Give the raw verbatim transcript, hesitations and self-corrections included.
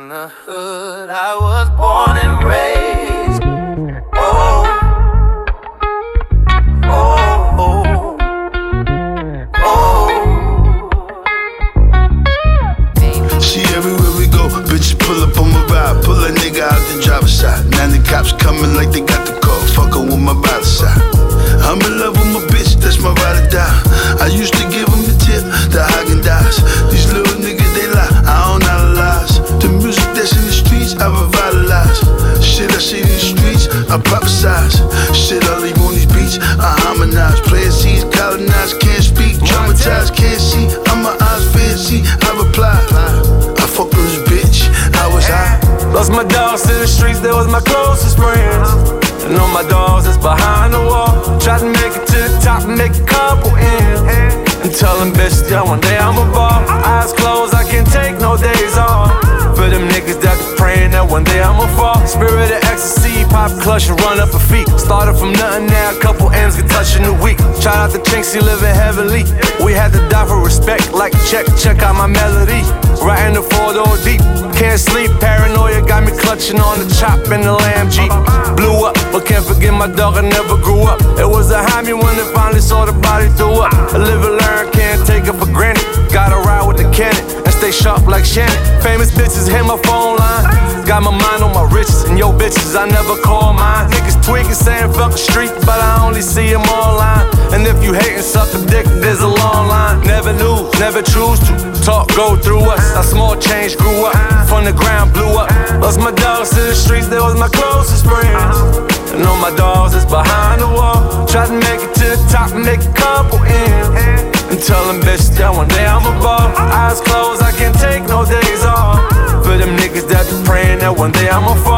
In the hood, I was born and raised. Oh, oh, oh, oh. See, everywhere we go, bitches pull up on my ride. Pull a nigga out the driver's side. Now the cops coming like they got the call. Fuckin' with my body side. I'm in love with my bitch, that's my ride or die. I used to give them the tip, the Häagen-Dazs. These little niggas, they lie, I don't analyze. The music that's in the streets, I revitalize. Shit I see in the streets, I prophesize. Shit I leave on these beats, I harmonize. Player C's colonized, can't speak. Traumatized, can't see, I'm my eyes fancy. I reply, I fuck with this bitch, I was high. Lost my dogs to the streets, they was my closest friends. And all my dogs that's behind the wall. Tried to make it to the top and make a couple ends. And tell them bitches that one day I'ma ball. Eyes closed, I can't take no days off. For them niggas that be praying that one day I'ma fall. Spirit of ecstasy, pop clutch and run up a feet. Started from nothing, now a couple M's get touched in a week. Shout out to Chinksy, living heavily. We had to die for respect, like check, check out my melody. Right in the four-door deep, can't sleep, paranoia got me clutching on the chop in the Lamb Jeep. Blew up, but can't forget my dog, I never grew up. It was a high me when it finally saw the body threw up. I live and learn, can't take it for granted. Gotta ride with the cannon and stay sharp like Shannon. Famous bitches hit my phone line. Got my mind on my riches, and yo bitches I never call mine. Niggas tweaking, saying fuck the street, but I only see them online. And if you hatin', suck a dick, there's a long line. Never lose, never choose to talk, go through us. A small change grew up, from the ground blew up. Lost my dogs to the streets, they was my closest friends. And all my dogs is behind the wall. Tried to make it to the top and make a couple ends. And tell them bitches that one day I'ma ball. Eyes closed, I can't take no days off. For them niggas that be praying that one day I'ma fall.